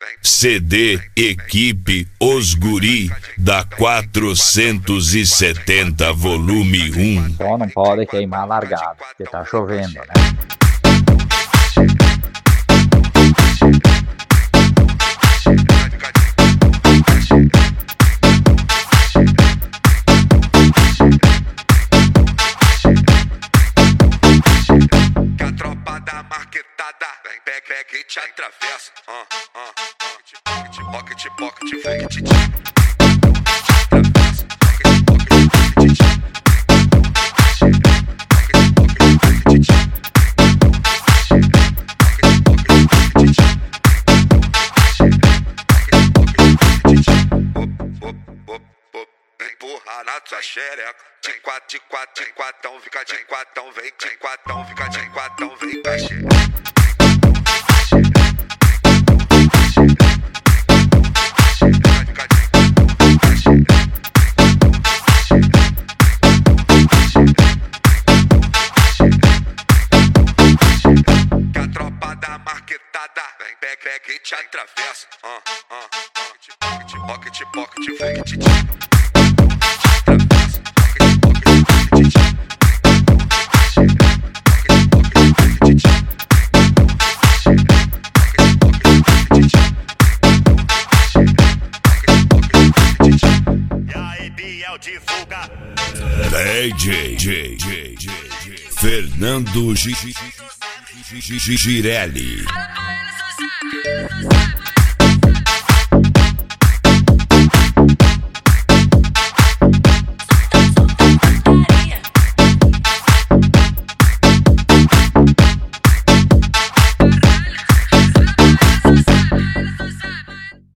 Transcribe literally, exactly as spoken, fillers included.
C D Equipe Os Guri da quatrocentos e setenta volume um. Só não pode queimar largado, porque tá chovendo, né? Que a tropa da marquetada vem, pega, pega e te atravessa. Uh, uh, pocket, pocket, pocket, vem, te te atravessa. Pocket, pocket, pocket, te empurra na tua xereca. De quatro, de quatro, de quatão, fica de quatão, vem, de quatão, fica de quatão, vem pra xereca. Que a tropa da marquetada vem, pega, pega e te atravessa. Uh, uh, pocket, pocket, pocket, pocket, vem, te te divulga D J, J, J, J, Fernando Girelli.